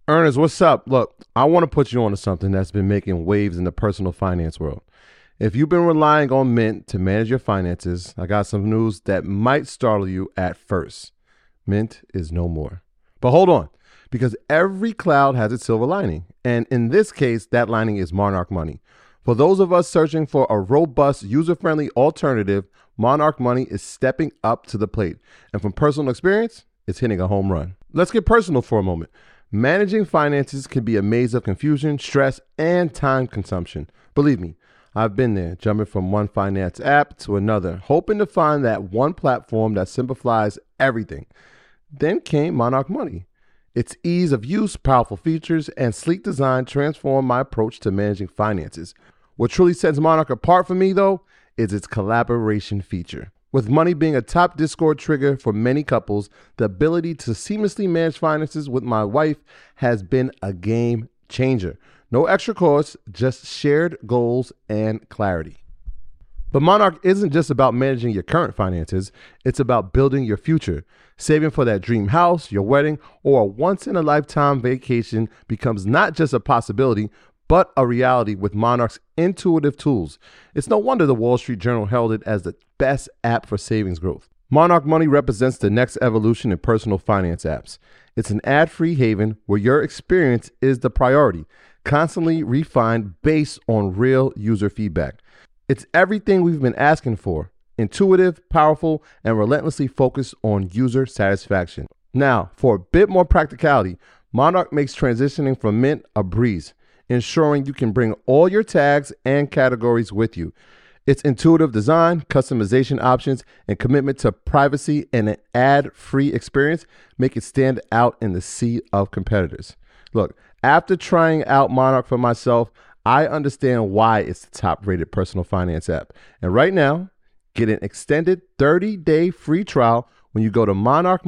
Ernest, what's up? Look, I want to put you onto something that's been making waves in the personal finance world. If you've been relying on Mint to manage your finances, I got some news that might startle you at first. Mint is no more. But hold on, because every cloud has its silver lining. And in this case, that lining is Monarch Money. For those of us searching for a robust, user friendly alternative, Monarch Money is stepping up to the plate. And from personal experience, it's hitting a home run. Let's get personal for a moment. Managing finances can be a maze of confusion, stress, and time consumption. Believe me, I've been there, jumping from one finance app to another, hoping to find that one platform that simplifies everything. Then came Monarch Money. Its ease of use, powerful features, and sleek design transformed my approach to managing finances. What truly sets Monarch apart for me, though, is its collaboration feature. With money being a top Discord trigger for many couples, the ability to seamlessly manage finances with my wife has been a game changer. No extra costs, just shared goals and clarity. But Monarch isn't just about managing your current finances, it's about building your future. Saving for that dream house, your wedding, or a once-in-a-lifetime vacation becomes not just a possibility, but a reality with Monarch's intuitive tools. It's no wonder the Wall Street Journal held it as the best app for savings growth. Monarch Money represents the next evolution in personal finance apps. It's an ad-free haven where your experience is the priority, constantly refined based on real user feedback. It's everything we've been asking for: intuitive, powerful, and relentlessly focused on user satisfaction. Now, for a bit more practicality, Monarch makes transitioning from Mint a breeze, ensuring you can bring all your tags and categories with you. Its intuitive design, customization options, and commitment to privacy and an ad-free experience make it stand out in the sea of competitors. Look, after trying out Monarch for myself, I understand why it's the top-rated personal finance app. And right now, get an extended 30-day free trial when you go to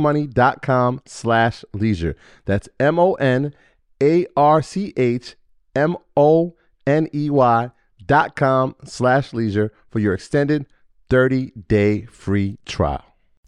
monarchmoney.com/leisure. That's monarchmoney.com/leisure for your extended 30-day free trial.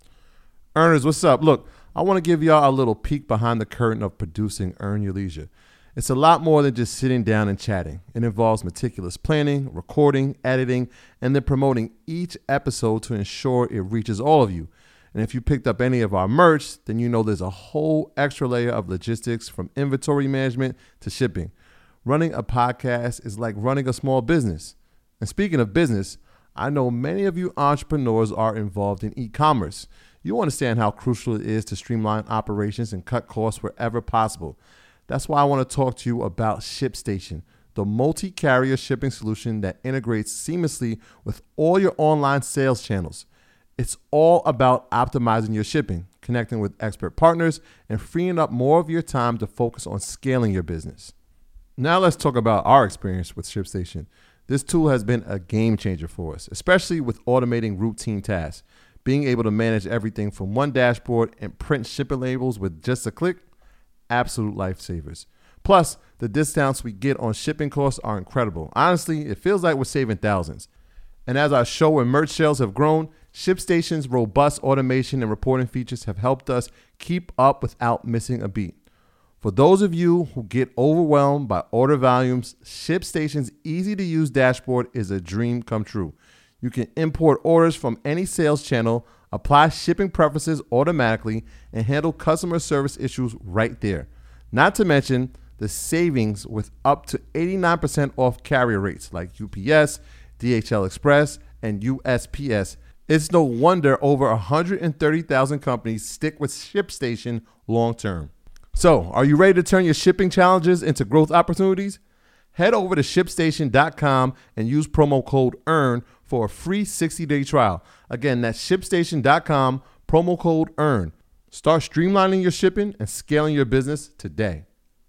Earners, what's up? Look, I want to give y'all a little peek behind the curtain of producing Earn Your Leisure. It's a lot more than just sitting down and chatting. It involves meticulous planning, recording, editing, and then promoting each episode to ensure it reaches all of you. And if you picked up any of our merch, then you know there's a whole extra layer of logistics, from inventory management to shipping. Running a podcast is like running a small business. And speaking of business, I know many of you entrepreneurs are involved in e-commerce. You understand how crucial it is to streamline operations and cut costs wherever possible. That's why I want to talk to you about ShipStation, the multi-carrier shipping solution that integrates seamlessly with all your online sales channels. It's all about optimizing your shipping, connecting with expert partners, and freeing up more of your time to focus on scaling your business. Now let's talk about our experience with ShipStation. This tool has been a game changer for us, especially with automating routine tasks. Being able to manage everything from one dashboard and print shipping labels with just a click, absolute lifesavers. Plus, the discounts we get on shipping costs are incredible. Honestly, it feels like we're saving thousands. And as our show and merch sales have grown, ShipStation's robust automation and reporting features have helped us keep up without missing a beat. For those of you who get overwhelmed by order volumes, ShipStation's easy-to-use dashboard is a dream come true. You can import orders from any sales channel, apply shipping preferences automatically, and handle customer service issues right there. Not to mention the savings with up to 89% off carrier rates like UPS, DHL Express, and USPS. It's no wonder over 130,000 companies stick with ShipStation long term. So, are you ready to turn your shipping challenges into growth opportunities? Head over to ShipStation.com and use promo code EARN for a free 60-day trial. Again, that's ShipStation.com, promo code EARN. Start streamlining your shipping and scaling your business today.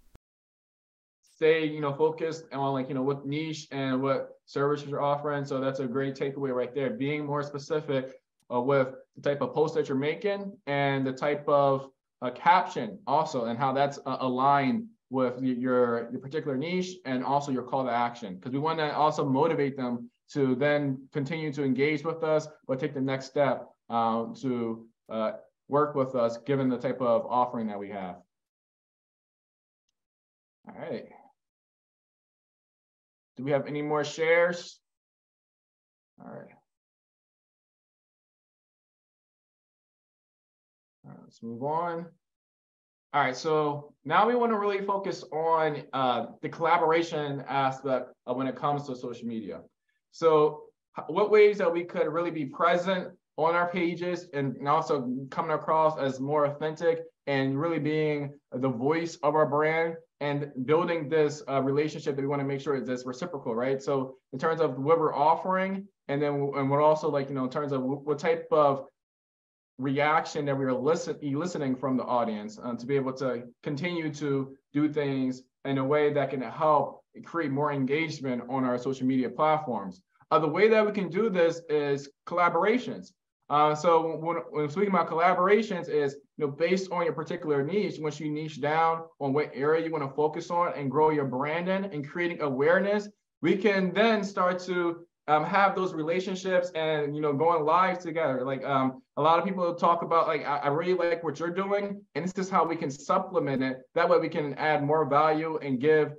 Stay, focused on what niche and what services you're offering. So that's a great takeaway right there. Being more specific with the type of post that you're making and the type of caption also, and how that's aligned with your particular niche and also your call to action. Because we want to also motivate them to then continue to engage with us, but take the next step to work with us, given the type of offering that we have. All right. Do we have any more shares? All right. All right, let's move on. All right, so now we want to really focus on the collaboration aspect of when it comes to social media. So what ways that we could really be present on our pages and also coming across as more authentic and really being the voice of our brand and building this relationship that we want to make sure is this reciprocal, right? So in terms of what we're offering, and then and we're also like, in terms of what type of reaction that we are listening from the audience to be able to continue to do things in a way that can help create more engagement on our social media platforms. The way that we can do this is collaborations. So when speaking about collaborations is, based on your particular niche, once you niche down on what area you want to focus on and grow your brand in and creating awareness, we can then start to have those relationships and going live together. Like a lot of people talk about like I really like what you're doing, and this is how we can supplement it. That way we can add more value and give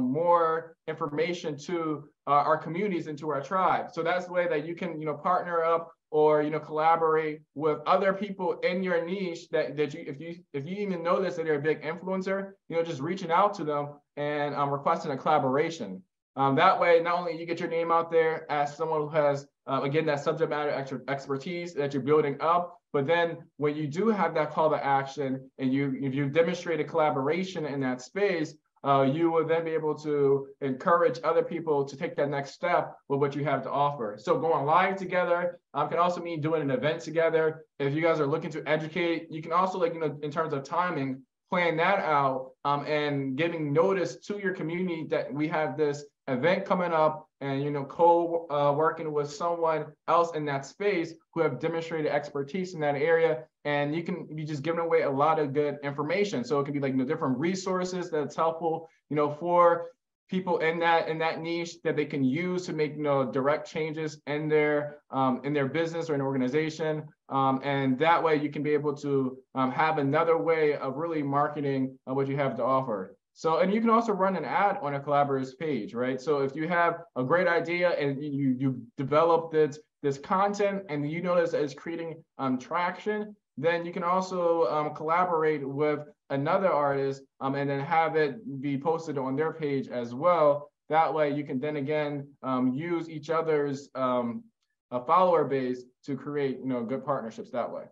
more information to our communities and to our tribe. So that's the way that you can partner up or collaborate with other people in your niche that you if you even notice that they're a big influencer, just reaching out to them and requesting a collaboration. That way, not only you get your name out there as someone who has, again, that subject matter expertise that you're building up, but then when you do have that call to action and if you demonstrate a collaboration in that space, you will then be able to encourage other people to take that next step with what you have to offer. So going live together can also mean doing an event together. If you guys are looking to educate, you can also, like, in terms of timing, plan that out and giving notice to your community that we have this event coming up and working with someone else in that space who have demonstrated expertise in that area, and you can be just giving away a lot of good information. So it can be like different resources that's helpful for people in that niche that they can use to make direct changes in their business or an organization, and that way you can be able to have another way of really marketing what you have to offer. So, and you can also run an ad on a collaborator's page, right? So if you have a great idea and you develop this content and you notice that it's creating traction, then you can also collaborate with another artist and then have it be posted on their page as well. That way you can then again use each other's follower base to create good partnerships that way.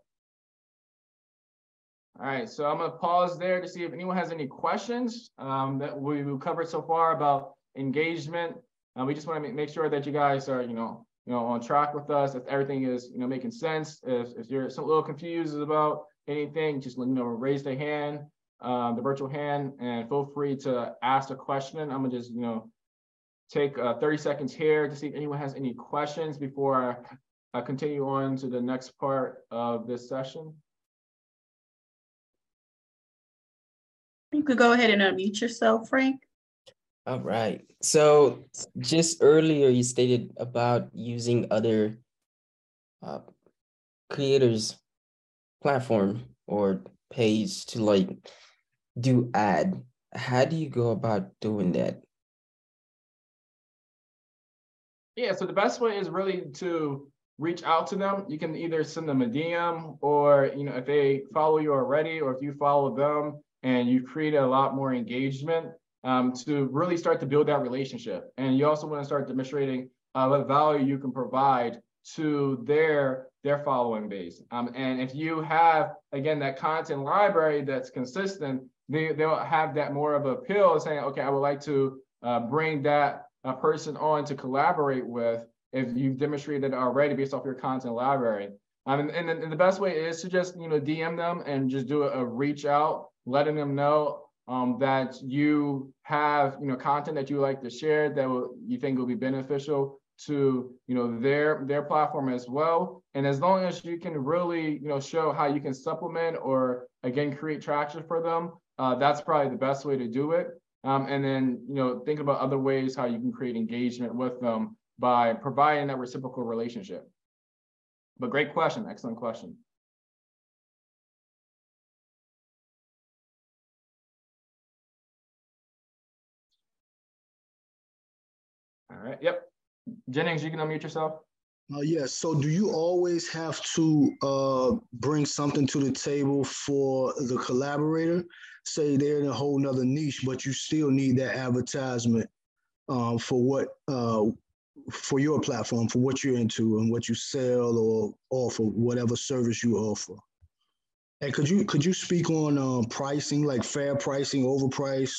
All right, so I'm gonna pause there to see if anyone has any questions that we've covered so far about engagement. We just want to make sure that you guys are on track with us. If everything is making sense. If you're a little confused about anything, just raise the hand, the virtual hand, and feel free to ask a question. I'm gonna just take 30 seconds here to see if anyone has any questions before I continue on to the next part of this session. You could go ahead and unmute yourself, Frank. All right. So just earlier you stated about using other creators' platform or page to like do ad. How do you go about doing that? Yeah, so the best way is really to reach out to them. You can either send them a DM or if they follow you already, or if you follow them and you create a lot more engagement to really start to build that relationship. And you also want to start demonstrating what value you can provide to their following base. And if you have, again, that content library that's consistent, they'll have that more of appeal, saying, okay, I would like to bring that person on to collaborate with if you've demonstrated it already based off your content library. And the best way is to just DM them and just do a reach out, letting them know that you have content that you like to share that you think will be beneficial to their platform as well. And as long as you can really show how you can supplement or again create traction for them, that's probably the best way to do it. And then think about other ways how you can create engagement with them by providing that reciprocal relationship. But great question, excellent question. right. Yep. Jennings, you can unmute yourself. Yes. So do you always have to bring something to the table for the collaborator? Say they're in a whole nother niche, but you still need that advertisement for what for your platform, for what you're into and what you sell or offer, whatever service you offer. And could you speak on pricing, like fair pricing, overprice?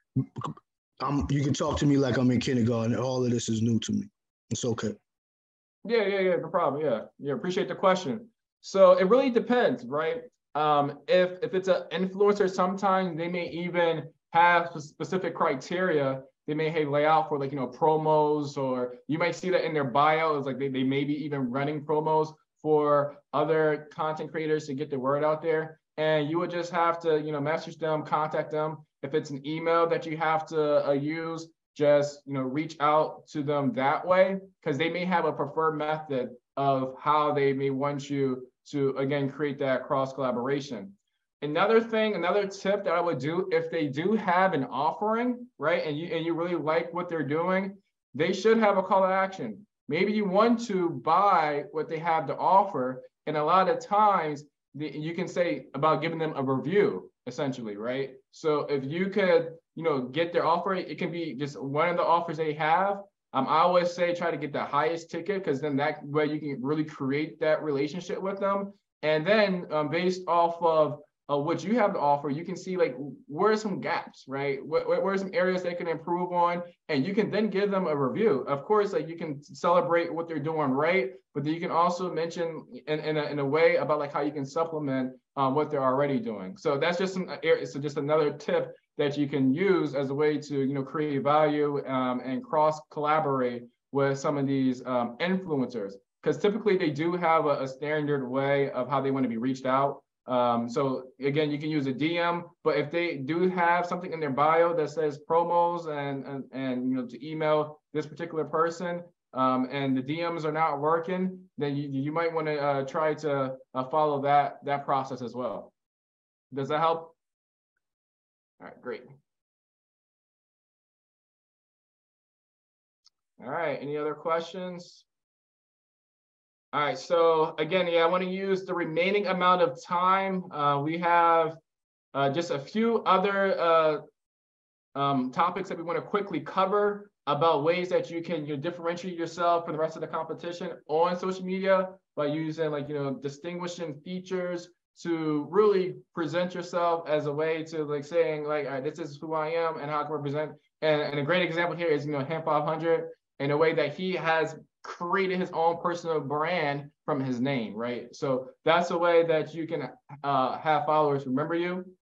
You can talk to me like I'm in kindergarten. All of this is new to me. It's okay. Yeah, no problem. Yeah, appreciate the question. So it really depends, right? If it's an influencer, sometimes they may even have specific criteria. They may lay out for, like, promos, or you might see that in their bio. It's like they may be even running promos for other content creators to get the word out there. And you would just have to, message them, contact them. If it's an email that you have to use, just reach out to them that way, because they may have a preferred method of how they may want you to, again, create that cross collaboration. Another tip that I would do, if they do have an offering, right, and you really like what they're doing, they should have a call to action. Maybe you want to buy what they have to offer, and a lot of times you can say about giving them a review, essentially, right? So if you could, get their offer, it can be just one of the offers they have. I always say try to get the highest ticket, because then that way you can really create that relationship with them. And then based off of what you have to offer, you can see, like, where are some gaps, right? Where are some areas they can improve on, and you can then give them a review. Of course, like, you can celebrate what they're doing right, but then you can also mention in a way about, like, how you can supplement what they're already doing. So that's just just another tip that you can use as a way to create value and cross collaborate with some of these influencers, because typically they do have a standard way of how they want to be reached out. So again, you can use a DM, but if they do have something in their bio that says promos and to email this particular person, and the DMs are not working, then you might want to try to follow that process as well. Does that help? All right, great. All right, any other questions? All right, so again, I want to use the remaining amount of time. We have just a few other topics that we want to quickly cover about ways that you can differentiate yourself from the rest of the competition on social media by using, like, distinguishing features to really present yourself as a way to, like, saying, like, all right, this is who I am and how I can represent. And a great example here is Hemp 500, in a way that he has created his own personal brand from his name, right? So that's a way that you can have followers remember you.